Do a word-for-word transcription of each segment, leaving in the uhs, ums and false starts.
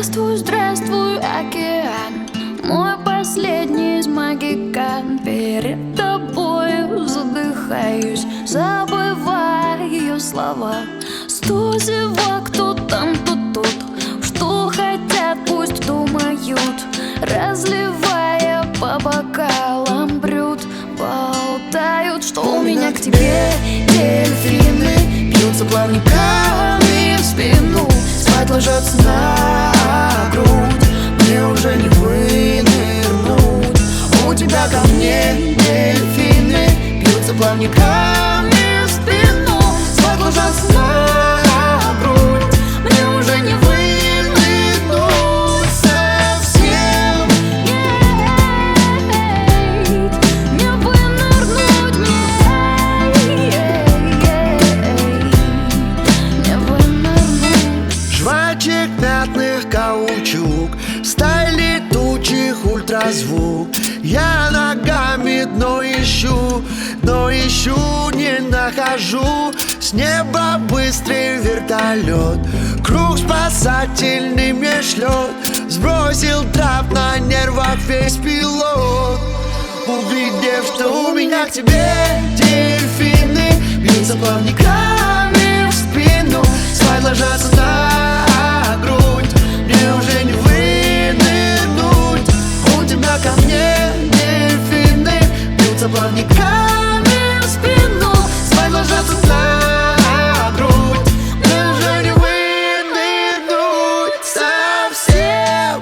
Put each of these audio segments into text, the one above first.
Здравствуй, здравствуй, океан, мой последний из магикан. Перед тобою задыхаюсь, забываю слова. Сто зевак, кто там, кто тут, что хотят, пусть думают, разливая по бокалам брют. Болтают, что у меня к тебе дельфины бьются плавниками в спину, спать ложатся на грудь, мне уже не вынырнуть. У тебя ко мне дельфины бьются плавниками в спину, спать ложатся на грудь, мне уже не вынырнуть совсем. Не вынырнуть мне, не вынырнуть. Жвачек, мятных, каучук, сталь летучих, ультразвук. Я ногами дно ищу, но ищу, не нахожу. С неба быстрый вертолет, круг спасательный мне шлет. Сбросил трап, на нервах весь пилот. Увидев, что у меня к тебе дельфины бьются плавниками в спину, спать ложатся на грудь, мне уже не вынырнуть. У тебя ко мне дельфины бьются плавниками в спину, спать ложатся на грудь, мне уже не вынырнуть совсем.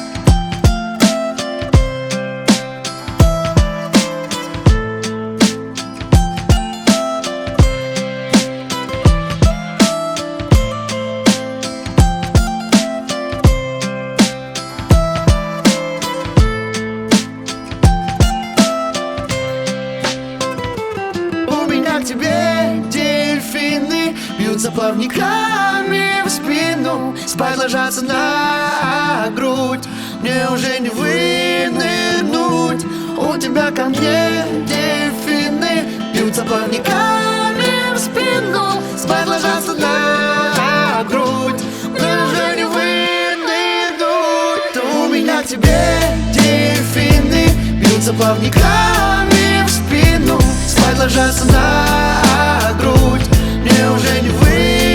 К тебе дельфины бьются плавниками в спину, спать ложатся на грудь, мне уже не вынырнуть. У тебя ко мне дельфины бьются плавниками в спину, спать ложатся на грудь, мне уже не вынырнуть. У меня к тебе дельфины бьются плавниками в спину, спать ложатся на грудь, мне уже не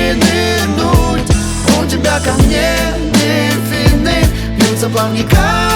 вынырнуть. У тебя ко мне дельфины бьются плавниками